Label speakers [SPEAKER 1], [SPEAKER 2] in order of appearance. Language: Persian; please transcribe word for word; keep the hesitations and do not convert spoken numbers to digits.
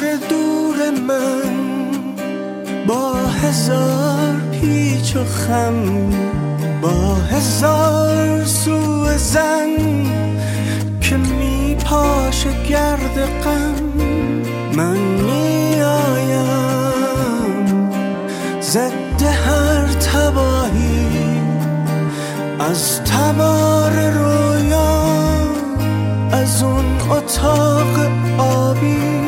[SPEAKER 1] دور من با هزار پیچ و خم، با هزار سوء زن که می پاشه گرد غم. من می آیم ضد هر تباهی، از تبار رویا، از اون اتاق آبی